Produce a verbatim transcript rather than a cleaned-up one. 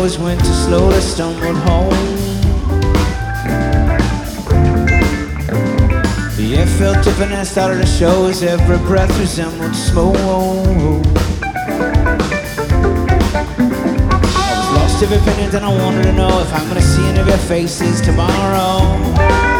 as winter slowly stumbled home. The air felt different and started to show as every breath resembled smoke. I was lost of opinions and I wanted to know if I'm gonna see any of your faces tomorrow.